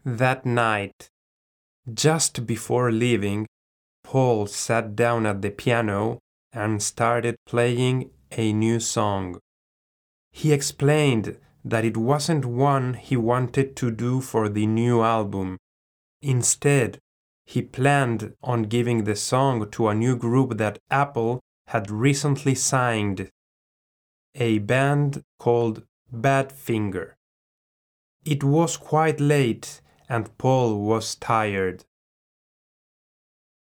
That night, just before leaving, Paul sat down at the piano and started playing a new song. He explained that it wasn't one he wanted to do for the new album. Instead, he planned on giving the song to a new group that Apple had recently signed, a band called Badfinger. It was quite late and Paul was tired.